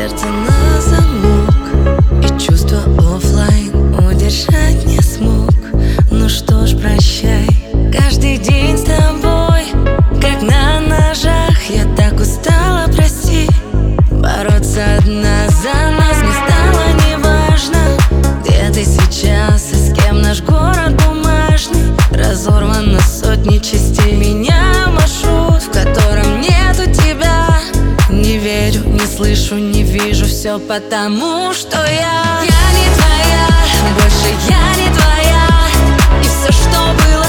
сердце на замок, и чувство оффлайн удержать не смог. Ну что ж, прощай, каждый день с тобой как на ножах. Я так устала, прости. Бороться одна за нас мне стало неважно. Где ты сейчас и с кем наш город бумажный? Разорван на сотни частей меня маршрут, в котором нету тебя. Не верю, не слышу, не вижу, все потому, что я не твоя, больше я не твоя. И все, что было